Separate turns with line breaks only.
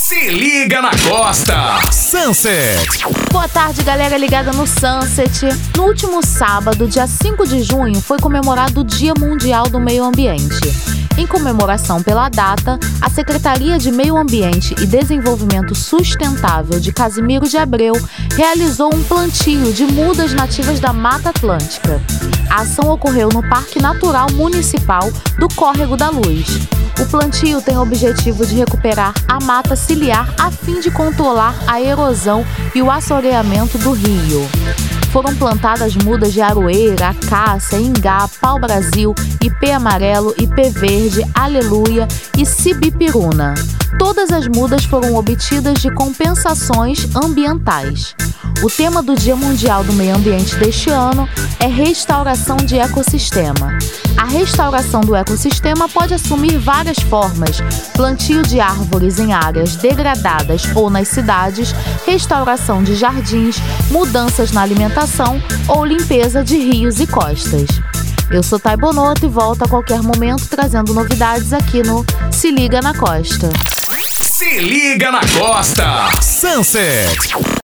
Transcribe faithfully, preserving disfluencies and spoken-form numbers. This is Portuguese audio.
Se liga na Costa. Sunset.
Boa tarde, galera ligada no Sunset. No último sábado, dia cinco de junho, foi comemorado o Dia Mundial do Meio Ambiente. Em comemoração pela data, a Secretaria de Meio Ambiente e Desenvolvimento Sustentável de Casimiro de Abreu realizou um plantio de mudas nativas da Mata Atlântica. A ação ocorreu no Parque Natural Municipal do Córrego da Luz. O plantio tem o objetivo de recuperar a mata ciliar a fim de controlar a erosão e o assoreamento do rio. Foram plantadas mudas de aroeira, acácia, ingá, pau-brasil, ipê amarelo, ipê verde, aleluia e sibipiruna. Todas as mudas foram obtidas de compensações ambientais. O tema do Dia Mundial do Meio Ambiente deste ano é restauração de ecossistema. A restauração do ecossistema pode assumir várias formas: plantio de árvores em áreas degradadas ou nas cidades, restauração de jardins, mudanças na alimentação ou limpeza de rios e costas. Eu sou Thay Bonotto e volto a qualquer momento trazendo novidades aqui no Se Liga na Costa.
Se liga na Costa. Sunset.